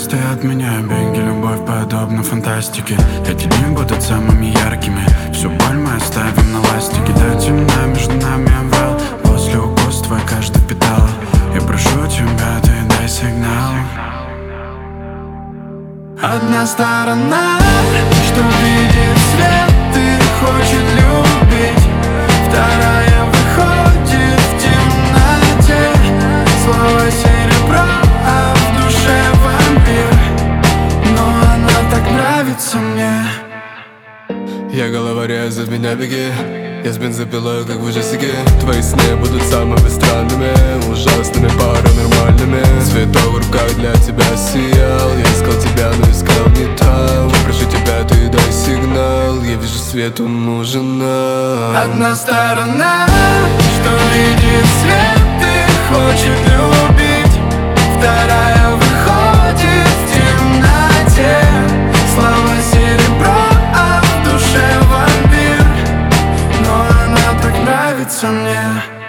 Ты отменяю беги, любовь подобна фантастике. Эти дни будут самыми яркими. Всю боль мы оставим на ластике. Да, темна между нами овал. После укус твой каждый впитала. Я прошу тебя, ты дай сигнал. Одна сторона, что видит свет и хочет любить. Вторая выходит в темноте. Слова серебро, а в душе вампир. Но она так нравится мне. Я головорез, от меня беги. Я с бензопилой, как в ужастике. Твои сны будут самыми странными, ужасными, паранормальными. Цветок в руках для тебя сиял. Я искал тебя, но искал не там. Прошу тебя, ты дай сигнал. Я вижу, свету нужен нам. Одна сторона, что видит свет и хочет любить. Вторая выходит в темноте. Слова серебро, а в душе вампир. Но она так нравится мне.